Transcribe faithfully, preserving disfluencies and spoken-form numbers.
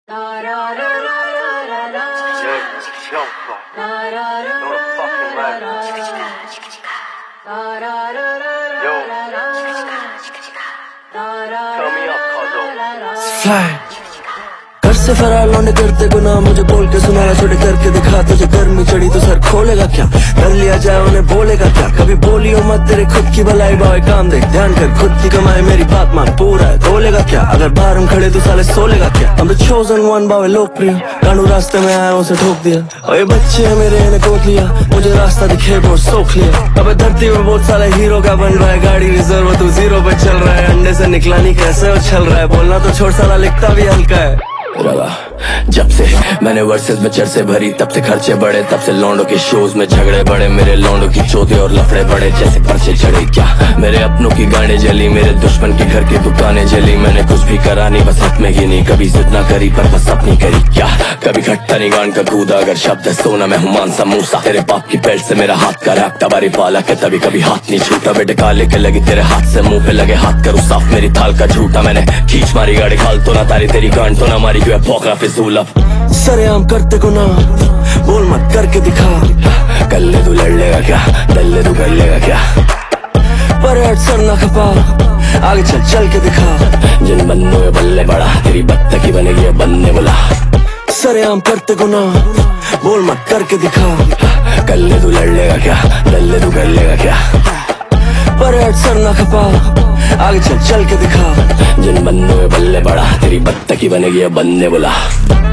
Yo, Fly. घर से फरार लौंडे करते गुनाह, मुझे बोल के सुनाया छोटे करके दिखा। तुझे गर्मी चढ़ी तो सर खोलेगा क्या, कर लिया जाए उन्हें बोलेगा क्या। कभी बोलियो मत, तेरे खुद की भलाई बाय काम देख, ध्यान कर खुद की कमाई, मेरी बात मान पूरा है बोलेगा क्या। अगर बाहर हम खड़े तो साले सोलेगा क्या। हम the chosen one बावे लोकप्रिय, कानू रास्ते में आया उसे ठोक दिया। और ये बच्चे हैं मेरे, इन्हें गोद लिया, मुझे रास्ता दिखे बहुत सोख लिया। अब धरती में बहुत साले हीरो का बन रहा है, गाड़ी रिजर्व तू जीरो पे चल रहा है। अंडे से निकला नहीं कैसे उछल रहा है, बोलना तो छोड़ साला लिखता भी हल्का है। रवा जब से मैंने वर्सेस में चर्चे भरी, तब से खर्चे बढ़े, तब से लौंडों के शोज में झगड़े बढ़े। मेरे लौंडों की चोते और लफड़े बढ़े, जैसे पर्चे चढ़े क्या। मेरे अपनों की गाने जली, मेरे दुश्मन के घर की दुकानें जली। मैंने कुछ भी करा नहीं, बस हक में ही नहीं, कभी जिद ना करी पर बस अपनी करी क्या। कभी घट्टा नहीं गान का कूदा, अगर शब्द है सोना मैं हूँ मानसा मूसा। तेरे बाप की पेट से मेरा हाथ का रैप्टा बारी पाला के तभी कभी हाथ नहीं छूटा। बेटे काले के लगी तेरे हाथ से मुंह पे लगे हाथ, करूँ साफ मेरी थाल का झूठा। मैंने खींच मारी गाड़ी खाल तो ना तारी, तेरी गांड तो ना मारी, क्यों भौंकना फिजूल। सरेआम करते गुनाह, बोल मत करके दिखा। कर ले तू लड़ लेगा क्या, डर ले तू कर लेगा क्या। पर हट सर ना खपा, आगे चल चल के दिखा। जिन बंदों में बल्ले बड़ा, तेरी बत्तकी बनेगी बनने बोला। सरेआम करते गुनाह, बोल मत करके दिखा। कर ले तू लड़ लेगा क्या, डर ले तू कर लेगा क्या। पर हट सर ना खपा, आगे चल चल के दिखा। जिन बंदों में बल्ले बड़ा, तेरी बत्तकी बनेगी बनने बोला।